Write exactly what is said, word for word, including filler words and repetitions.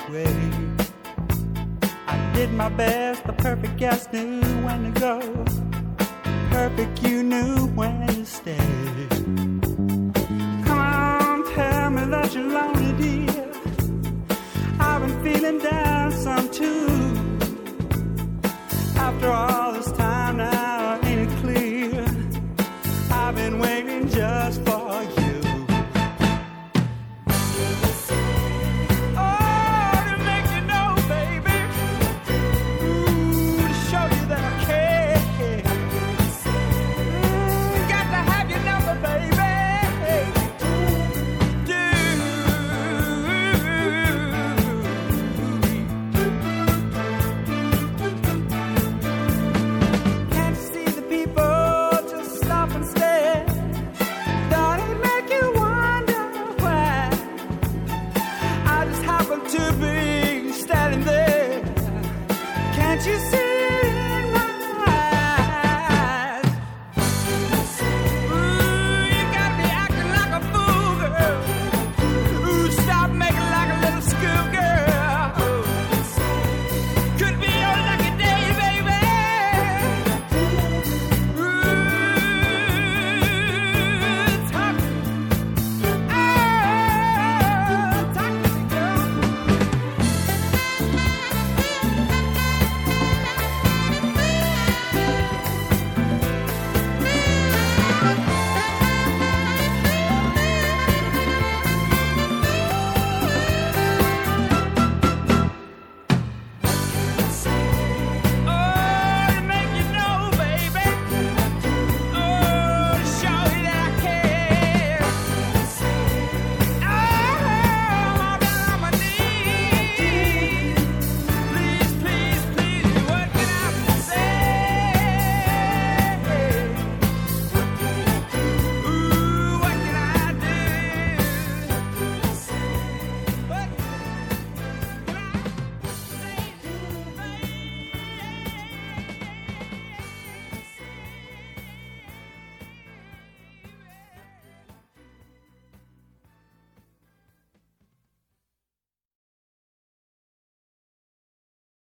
way. I did my best, the perfect guest knew when to go. Perfect, you knew when to stay. Come on, tell me that you're lonely, dear. I've been feeling down some too. After all this time now, ain't it clear? I've been waiting just for you. To be